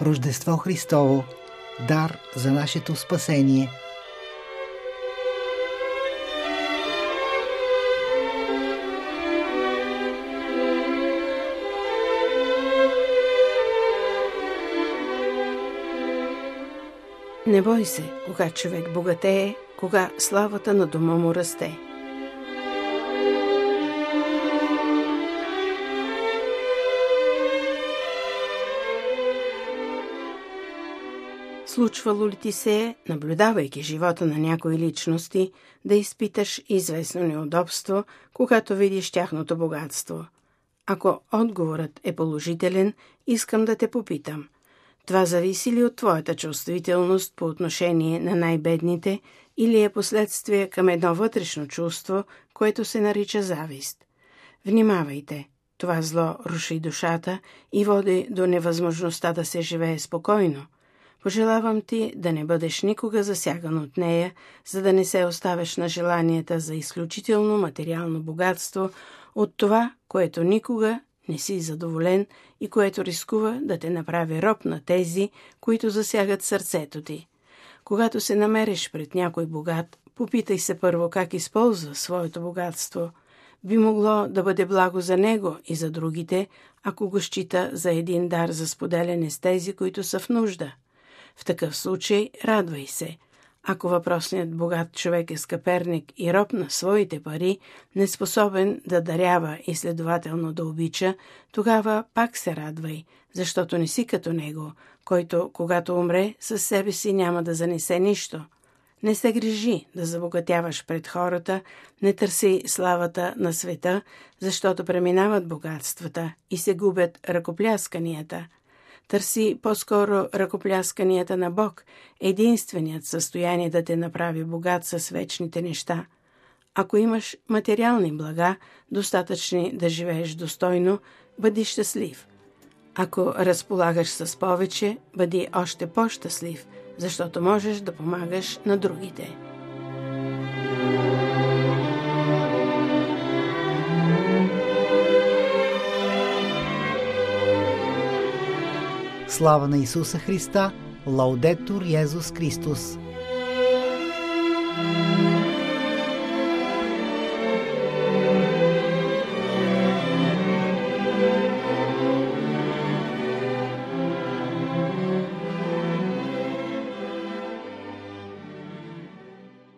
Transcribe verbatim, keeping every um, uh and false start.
Рождество Христово, дар за нашето спасение. Не бой се, кога човек богатее, кога славата на дома му расте. Случвало ли ти се, наблюдавайки живота на някои личности, да изпиташ известно неудобство, когато видиш тяхното богатство? Ако отговорът е положителен, искам да те попитам. Това зависи ли от твоята чувствителност по отношение на най-бедните или е последствие към едно вътрешно чувство, което се нарича завист? Внимавайте! Това зло руши душата и води до невъзможността да се живее спокойно. Пожелавам ти да не бъдеш никога засяган от нея, за да не се оставяш на желанията за изключително материално богатство от това, което никога не си задоволен и което рискува да те направи роб на тези, които засягат сърцето ти. Когато се намериш пред някой богат, попитай се първо как използва своето богатство. Би могло да бъде благо за него и за другите, ако го счита за един дар за споделяне с тези, които са в нужда. В такъв случай радвай се. Ако въпросният богат човек е скъперник и роб на своите пари, неспособен да дарява и следователно да обича, тогава пак се радвай, защото не си като него, който, когато умре, със себе си няма да занесе нищо. Не се грижи да забогатяваш пред хората, не търси славата на света, защото преминават богатствата и се губят ръкоплясканията. Търси по-скоро ръкоплясканията на Бог, единственият състояние да те направи богат с вечните неща. Ако имаш материални блага, достатъчни да живееш достойно, бъди щастлив. Ако разполагаш с повече, бъди още по-щастлив, защото можеш да помагаш на другите. Слава на Исуса Христа! Лаудетур Йезус Христос!